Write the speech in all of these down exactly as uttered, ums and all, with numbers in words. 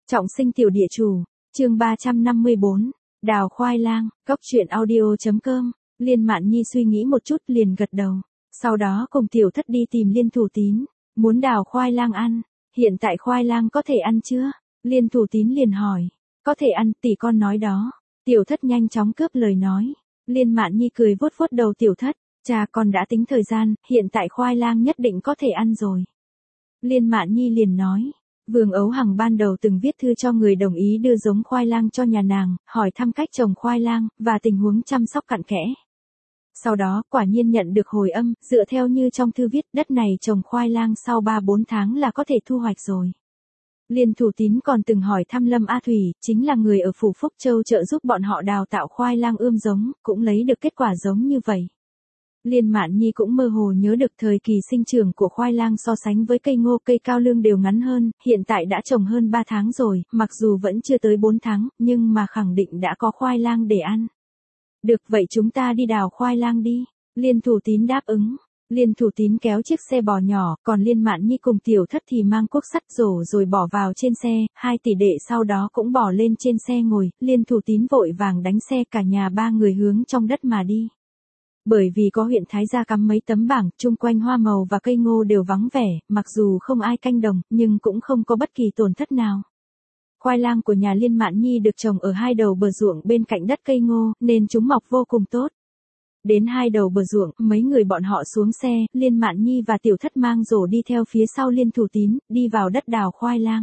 Trọng sinh tiểu địa chủ, chương ba trăm năm mươi bốn, đào khoai lang, cốc truyện audio.com, Liên Mạn Nhi suy nghĩ một chút liền gật đầu, sau đó cùng tiểu thất đi tìm Liên Thủ Tín, muốn đào khoai lang ăn, hiện tại khoai lang có thể ăn chưa? Liên Thủ Tín liền hỏi, có thể ăn tỷ con nói đó, tiểu thất nhanh chóng cướp lời nói, Liên Mạn Nhi cười vuốt vuốt đầu tiểu thất, cha con đã tính thời gian, hiện tại khoai lang nhất định có thể ăn rồi. Liên Mạn Nhi liền nói. Vương Ấu Hằng ban đầu từng viết thư cho người đồng ý đưa giống khoai lang cho nhà nàng, hỏi thăm cách trồng khoai lang, và tình huống chăm sóc cặn kẽ. Sau đó, quả nhiên nhận được hồi âm, dựa theo như trong thư viết, đất này trồng khoai lang sau ba bốn tháng là có thể thu hoạch rồi. Liên Thủ Tín còn từng hỏi thăm Lâm A Thủy, chính là người ở Phủ Phúc Châu trợ giúp bọn họ đào tạo khoai lang ươm giống, cũng lấy được kết quả giống như vậy. Liên Mạn Nhi cũng mơ hồ nhớ được thời kỳ sinh trưởng của khoai lang so sánh với cây ngô cây cao lương đều ngắn hơn, hiện tại đã trồng hơn ba tháng rồi, mặc dù vẫn chưa tới bốn tháng, nhưng mà khẳng định đã có khoai lang để ăn. Được vậy chúng ta đi đào khoai lang đi, Liên Thủ Tín đáp ứng. Liên Thủ Tín kéo chiếc xe bò nhỏ, còn Liên Mạn Nhi cùng tiểu thất thì mang cuốc sắt rổ rồi bỏ vào trên xe, hai tỷ đệ sau đó cũng bỏ lên trên xe ngồi, Liên Thủ Tín vội vàng đánh xe cả nhà ba người hướng trong đất mà đi. Bởi vì có huyện Thái Gia cắm mấy tấm bảng, chung quanh hoa màu và cây ngô đều vắng vẻ, mặc dù không ai canh đồng, nhưng cũng không có bất kỳ tổn thất nào. Khoai lang của nhà Liên Mạn Nhi được trồng ở hai đầu bờ ruộng bên cạnh đất cây ngô, nên chúng mọc vô cùng tốt. Đến hai đầu bờ ruộng, mấy người bọn họ xuống xe, Liên Mạn Nhi và tiểu thất mang rổ đi theo phía sau Liên Thủ Tín, đi vào đất đào khoai lang.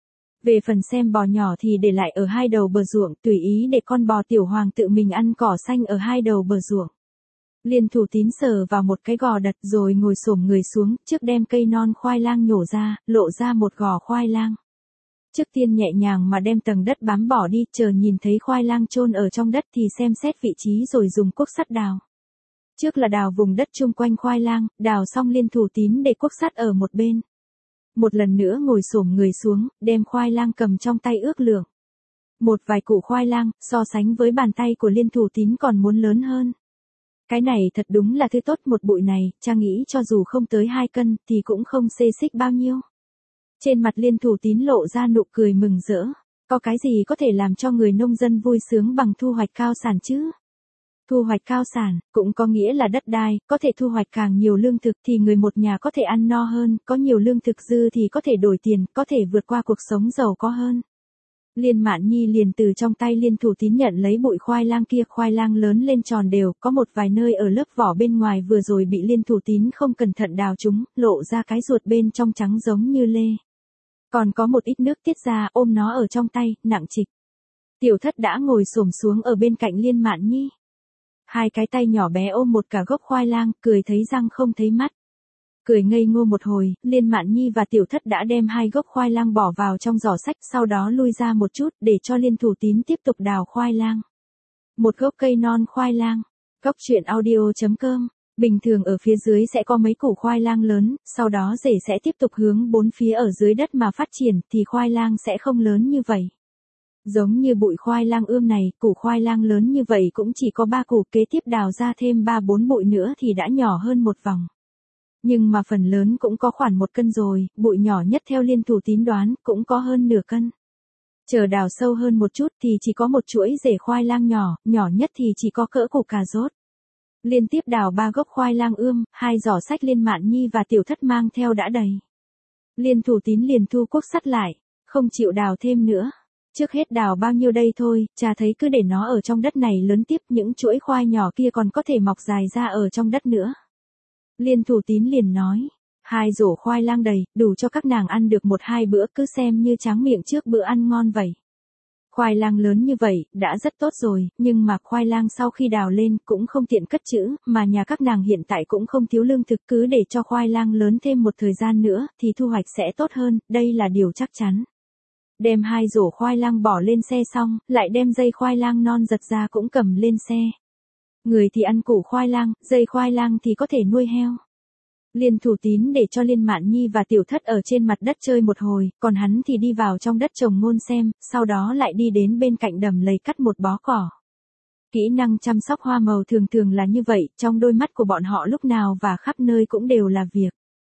Về phần xem bò nhỏ thì để lại ở hai đầu bờ ruộng, tùy ý để con bò tiểu hoàng tự mình ăn cỏ xanh ở hai đầu bờ ruộng. Liên Thủ Tín sờ vào một cái gò đật rồi ngồi xổm người xuống, trước đem cây non khoai lang nhổ ra, lộ ra một gò khoai lang. Trước tiên nhẹ nhàng mà đem tầng đất bám bỏ đi, chờ nhìn thấy khoai lang chôn ở trong đất thì xem xét vị trí rồi dùng cuốc sắt đào. Trước là đào vùng đất chung quanh khoai lang, đào xong Liên Thủ Tín để cuốc sắt ở một bên. Một lần nữa ngồi xổm người xuống, đem khoai lang cầm trong tay ước lượng. Một vài củ khoai lang, so sánh với bàn tay của Liên Thủ Tín còn muốn lớn hơn. Cái này thật đúng là thứ tốt, một bụi này, cha nghĩ cho dù không tới hai cân, thì cũng không xê xích bao nhiêu. Trên mặt Liên Thủ Tín lộ ra nụ cười mừng rỡ. Có cái gì có thể làm cho người nông dân vui sướng bằng thu hoạch cao sản chứ? Thu hoạch cao sản, cũng có nghĩa là đất đai, có thể thu hoạch càng nhiều lương thực thì người một nhà có thể ăn no hơn, có nhiều lương thực dư thì có thể đổi tiền, có thể vượt qua cuộc sống giàu có hơn. Liên Mạn Nhi liền từ trong tay Liên Thủ Tín nhận lấy bụi khoai lang kia, khoai lang lớn lên tròn đều, có một vài nơi ở lớp vỏ bên ngoài vừa rồi bị Liên Thủ Tín không cẩn thận đào chúng, lộ ra cái ruột bên trong trắng giống như lê. Còn có một ít nước tiết ra, ôm nó ở trong tay, nặng trịch. Tiểu thất đã ngồi xổm xuống ở bên cạnh Liên Mạn Nhi. Hai cái tay nhỏ bé ôm một cả gốc khoai lang, cười thấy răng không thấy mắt. Cười ngây ngô một hồi, Liên Mạn Nhi và tiểu thất đã đem hai gốc khoai lang bỏ vào trong giỏ sách, sau đó lui ra một chút để cho Liên Thủ Tín tiếp tục đào khoai lang. Một gốc cây non khoai lang. Cốc truyện audio.com. Bình thường ở phía dưới sẽ có mấy củ khoai lang lớn, sau đó rễ sẽ tiếp tục hướng bốn phía ở dưới đất mà phát triển, thì khoai lang sẽ không lớn như vậy. Giống như bụi khoai lang ươm này, củ khoai lang lớn như vậy cũng chỉ có ba củ, kế tiếp đào ra thêm ba bốn bụi nữa thì đã nhỏ hơn một vòng. Nhưng mà phần lớn cũng có khoảng một cân rồi, bụi nhỏ nhất theo Liên Thủ Tín đoán cũng có hơn nửa cân. Chờ đào sâu hơn một chút thì chỉ có một chuỗi rễ khoai lang nhỏ, nhỏ nhất thì chỉ có cỡ củ cà rốt. Liên tiếp đào ba gốc khoai lang ươm, hai giỏ sách Liên Mạn Nhi và tiểu thất mang theo đã đầy. Liên Thủ Tín liền thu cuốc sắt lại, không chịu đào thêm nữa. Trước hết đào bao nhiêu đây thôi, cha thấy cứ để nó ở trong đất này lớn tiếp, những chuỗi khoai nhỏ kia còn có thể mọc dài ra ở trong đất nữa. Liên Thủ Tín liền nói, hai rổ khoai lang đầy, đủ cho các nàng ăn được một hai bữa, cứ xem như tráng miệng trước bữa ăn ngon vậy. Khoai lang lớn như vậy, đã rất tốt rồi, nhưng mà khoai lang sau khi đào lên cũng không tiện cất trữ, mà nhà các nàng hiện tại cũng không thiếu lương thực, cứ để cho khoai lang lớn thêm một thời gian nữa, thì thu hoạch sẽ tốt hơn, đây là điều chắc chắn. Đem hai rổ khoai lang bỏ lên xe xong, lại đem dây khoai lang non giật ra cũng cầm lên xe. Người thì ăn củ khoai lang, dây khoai lang thì có thể nuôi heo. Liên Thủ Tín để cho Liên Mạn Nhi và tiểu thất ở trên mặt đất chơi một hồi, còn hắn thì đi vào trong đất trồng ngôn xem, sau đó lại đi đến bên cạnh đầm lầy cắt một bó cỏ. Kỹ năng chăm sóc hoa màu thường thường là như vậy, trong đôi mắt của bọn họ lúc nào và khắp nơi cũng đều là việc.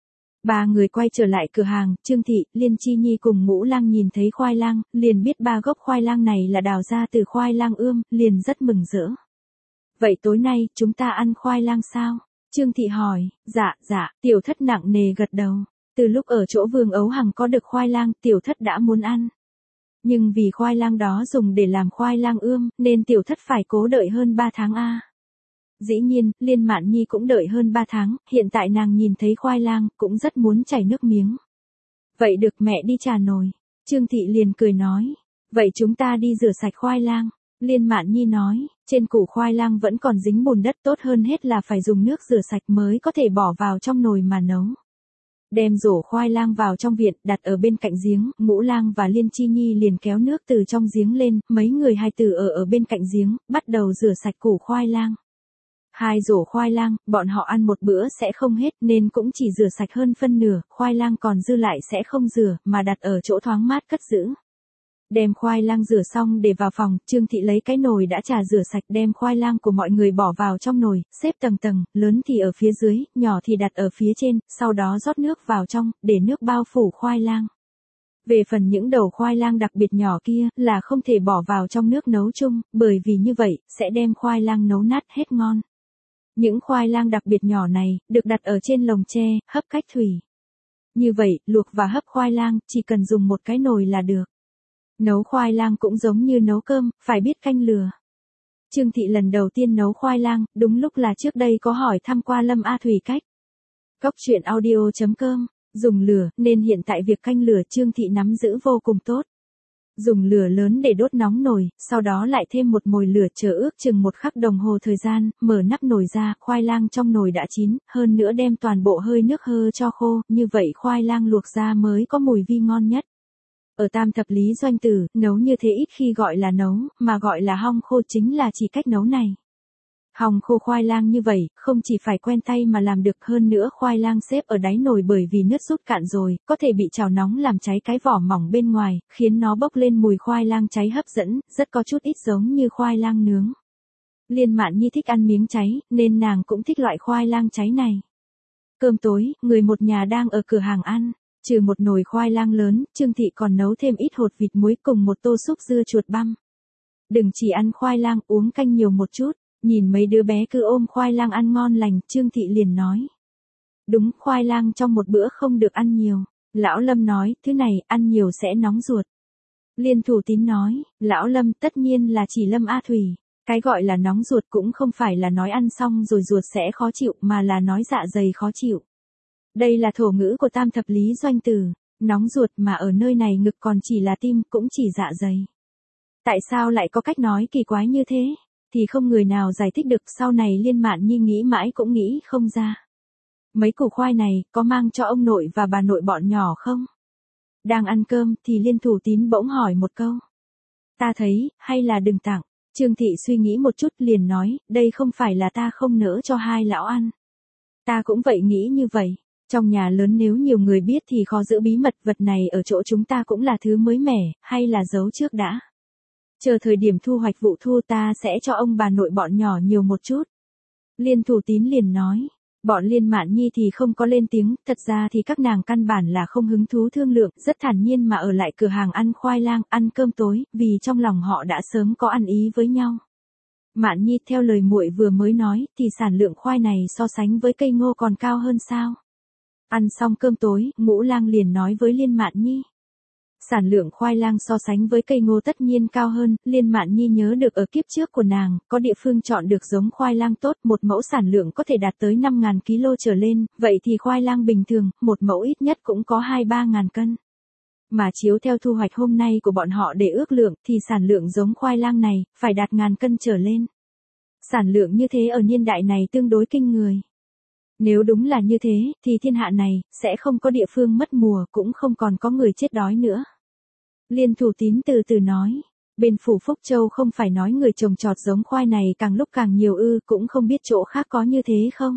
Ba người quay trở lại cửa hàng, Trương Thị, Liên Chi Nhi cùng Ngũ Lang nhìn thấy khoai lang, liền biết ba gốc khoai lang này là đào ra từ khoai lang ươm, liền rất mừng rỡ. Vậy tối nay, chúng ta ăn khoai lang sao? Trương Thị hỏi, dạ, dạ, Tiểu Thất nặng nề gật đầu. Từ lúc ở chỗ Vương Ấu Hằng có được khoai lang, Tiểu Thất đã muốn ăn. Nhưng vì khoai lang đó dùng để làm khoai lang ươm, nên Tiểu Thất phải cố đợi hơn ba tháng a. Dĩ nhiên, Liên Mạn Nhi cũng đợi hơn ba tháng, hiện tại nàng nhìn thấy khoai lang, cũng rất muốn chảy nước miếng. Vậy được mẹ đi trà nồi. Trương Thị liền cười nói. Vậy chúng ta đi rửa sạch khoai lang. Liên Mạn Nhi nói, trên củ khoai lang vẫn còn dính bùn đất, tốt hơn hết là phải dùng nước rửa sạch mới có thể bỏ vào trong nồi mà nấu. Đem rổ khoai lang vào trong viện, đặt ở bên cạnh giếng, Ngũ Lang và Liên Chi Nhi liền kéo nước từ trong giếng lên, mấy người hài tử ở ở bên cạnh giếng, bắt đầu rửa sạch củ khoai lang. Hai rổ khoai lang, bọn họ ăn một bữa sẽ không hết nên cũng chỉ rửa sạch hơn phân nửa, khoai lang còn dư lại sẽ không rửa, mà đặt ở chỗ thoáng mát cất giữ. Đem khoai lang rửa xong để vào phòng, Trương Thị lấy cái nồi đã trà rửa sạch đem khoai lang của mọi người bỏ vào trong nồi, xếp tầng tầng, lớn thì ở phía dưới, nhỏ thì đặt ở phía trên, sau đó rót nước vào trong, để nước bao phủ khoai lang. Về phần những đầu khoai lang đặc biệt nhỏ kia, là không thể bỏ vào trong nước nấu chung, bởi vì như vậy, sẽ đem khoai lang nấu nát hết ngon. Những khoai lang đặc biệt nhỏ này, được đặt ở trên lồng tre, hấp cách thủy. Như vậy, luộc và hấp khoai lang, chỉ cần dùng một cái nồi là được. Nấu khoai lang cũng giống như nấu cơm, phải biết canh lửa. Trương Thị lần đầu tiên nấu khoai lang, đúng lúc là trước đây có hỏi thăm qua Lâm A Thủy cách. Cóc truyện audio chấm com, dùng lửa, nên hiện tại việc canh lửa Trương Thị nắm giữ vô cùng tốt. Dùng lửa lớn để đốt nóng nồi, sau đó lại thêm một mồi lửa chờ ước chừng một khắc đồng hồ thời gian, mở nắp nồi ra, khoai lang trong nồi đã chín, hơn nữa đem toàn bộ hơi nước hơ cho khô, như vậy khoai lang luộc ra mới có mùi vi ngon nhất. Ở Tam Thập Lý Doanh Tử, nấu như thế ít khi gọi là nấu, mà gọi là hong khô chính là chỉ cách nấu này. Hong khô khoai lang như vậy, không chỉ phải quen tay mà làm được, hơn nữa khoai lang xếp ở đáy nồi bởi vì nước rút cạn rồi, có thể bị chảo nóng làm cháy cái vỏ mỏng bên ngoài, khiến nó bốc lên mùi khoai lang cháy hấp dẫn, rất có chút ít giống như khoai lang nướng. Liên Mạn Nhi thích ăn miếng cháy, nên nàng cũng thích loại khoai lang cháy này. Cơm tối, người một nhà đang ở cửa hàng ăn. Trừ một nồi khoai lang lớn, Trương Thị còn nấu thêm ít hột vịt muối cùng một tô súp dưa chuột băm. Đừng chỉ ăn khoai lang, uống canh nhiều một chút. Nhìn mấy đứa bé cứ ôm khoai lang ăn ngon lành, Trương Thị liền nói. Đúng, khoai lang trong một bữa không được ăn nhiều. Lão Lâm nói, thứ này, ăn nhiều sẽ nóng ruột. Liên Thủ Tín nói, Lão Lâm tất nhiên là chỉ Lâm A Thủy. Cái gọi là nóng ruột cũng không phải là nói ăn xong rồi ruột sẽ khó chịu, mà là nói dạ dày khó chịu. Đây là thổ ngữ của Tam Thập Lý Doanh Tử, nóng ruột mà ở nơi này ngực còn chỉ là tim, cũng chỉ dạ dày. Tại sao lại có cách nói kỳ quái như thế? Thì không người nào giải thích được, sau này Liên Mạn Nhi nghĩ mãi cũng nghĩ không ra. Mấy củ khoai này, có mang cho ông nội và bà nội bọn nhỏ không? Đang ăn cơm, thì Liên Thủ Tín bỗng hỏi một câu. Ta thấy, hay là đừng tặng. Trương Thị suy nghĩ một chút liền nói, đây không phải là ta không nỡ cho hai lão ăn. Ta cũng vậy nghĩ như vậy. Trong nhà lớn nếu nhiều người biết thì khó giữ bí mật, vật này ở chỗ chúng ta cũng là thứ mới mẻ, hay là giấu trước đã. Chờ thời điểm thu hoạch vụ thu ta sẽ cho ông bà nội bọn nhỏ nhiều một chút. Liên Thủ Tín liền nói, bọn Liên Mạn Nhi thì không có lên tiếng, thật ra thì các nàng căn bản là không hứng thú thương lượng, rất thản nhiên mà ở lại cửa hàng ăn khoai lang, ăn cơm tối, vì trong lòng họ đã sớm có ăn ý với nhau. Mạn Nhi, theo lời muội vừa mới nói, thì sản lượng khoai này so sánh với cây ngô còn cao hơn sao? Ăn xong cơm tối, Ngũ Lang liền nói với Liên Mạn Nhi. Sản lượng khoai lang so sánh với cây ngô tất nhiên cao hơn, Liên Mạn Nhi nhớ được ở kiếp trước của nàng, có địa phương chọn được giống khoai lang tốt, một mẫu sản lượng có thể đạt tới năm nghìn ki lô trở lên, vậy thì khoai lang bình thường, một mẫu ít nhất cũng có hai ba nghìn cân. Mà chiếu theo thu hoạch hôm nay của bọn họ để ước lượng, thì sản lượng giống khoai lang này, phải đạt ngàn cân trở lên. Sản lượng như thế ở niên đại này tương đối kinh người. Nếu đúng là như thế, thì thiên hạ này, sẽ không có địa phương mất mùa, cũng không còn có người chết đói nữa. Liên Thủ Tín từ từ nói, bên phủ Phúc Châu không phải nói người trồng trọt giống khoai này càng lúc càng nhiều ư, cũng không biết chỗ khác có như thế không?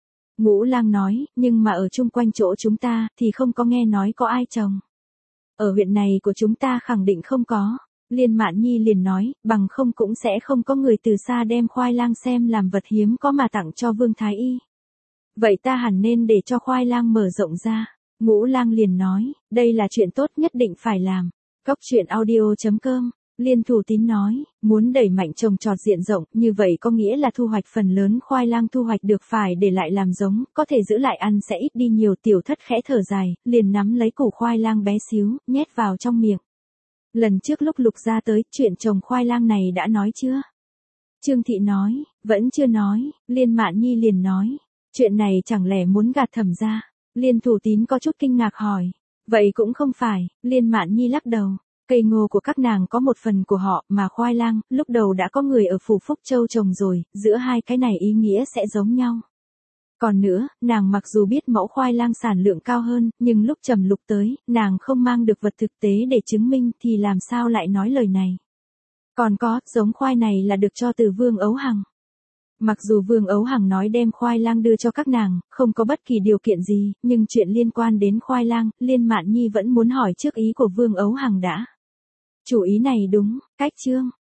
Ngũ Lang nói, nhưng mà ở chung quanh chỗ chúng ta, thì không có nghe nói có ai trồng. Ở huyện này của chúng ta khẳng định không có. Liên Mạn Nhi liền nói, bằng không cũng sẽ không có người từ xa đem khoai lang xem làm vật hiếm có mà tặng cho Vương Thái Y. Vậy ta hẳn nên để cho khoai lang mở rộng ra. Ngũ Lang liền nói, đây là chuyện tốt nhất định phải làm. Cốc truyện audio.com, Liên Thủ Tín nói, muốn đẩy mạnh trồng trọt diện rộng, như vậy có nghĩa là thu hoạch phần lớn khoai lang thu hoạch được phải để lại làm giống, có thể giữ lại ăn sẽ ít đi nhiều. Tiểu Thất khẽ thở dài, liền nắm lấy củ khoai lang bé xíu, nhét vào trong miệng. Lần trước lúc Lục gia tới, chuyện trồng khoai lang này đã nói chưa? Trương Thị nói, vẫn chưa nói. Liên Mạn Nhi liền nói, chuyện này chẳng lẽ muốn gạt Thẩm gia? Liên Thủ Tín có chút kinh ngạc hỏi, vậy cũng không phải. Liên Mạn Nhi lắc đầu, cây ngô của các nàng có một phần của họ, mà khoai lang, lúc đầu đã có người ở phủ Phúc Châu trồng rồi, giữa hai cái này ý nghĩa sẽ giống nhau. Còn nữa, nàng mặc dù biết mẫu khoai lang sản lượng cao hơn, nhưng lúc Trầm Lục tới, nàng không mang được vật thực tế để chứng minh thì làm sao lại nói lời này. Còn có, giống khoai này là được cho từ Vương Ấu Hằng. Mặc dù Vương Ấu Hằng nói đem khoai lang đưa cho các nàng, không có bất kỳ điều kiện gì, nhưng chuyện liên quan đến khoai lang, Liên Mạn Nhi vẫn muốn hỏi trước ý của Vương Ấu Hằng đã. Chủ ý này đúng, cách Trương